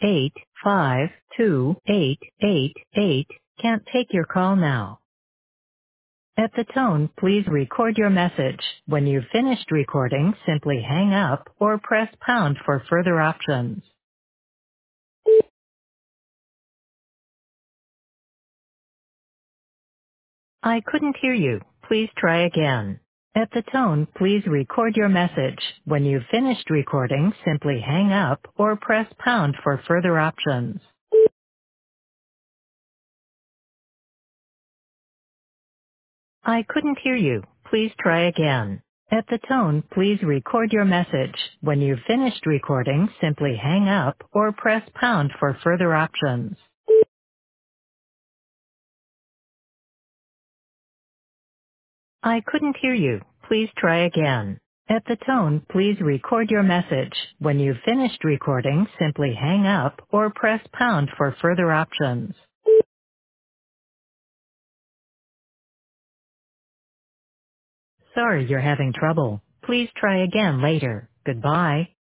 852-888 can't take your call now. At the tone, please record your message. When you've finished recording, simply hang up or press pound for further options. I couldn't hear you. Please try again. At the tone, please record your message. When you've finished recording, simply hang up or press pound for further options. I couldn't hear you. Please try again. At the tone, please record your message. When you've finished recording, simply hang up or press pound for further options. I couldn't hear you. Please try again. At the tone, please record your message. When you've finished recording, simply hang up or press pound for further options. Sorry you're having trouble. Please try again later. Goodbye.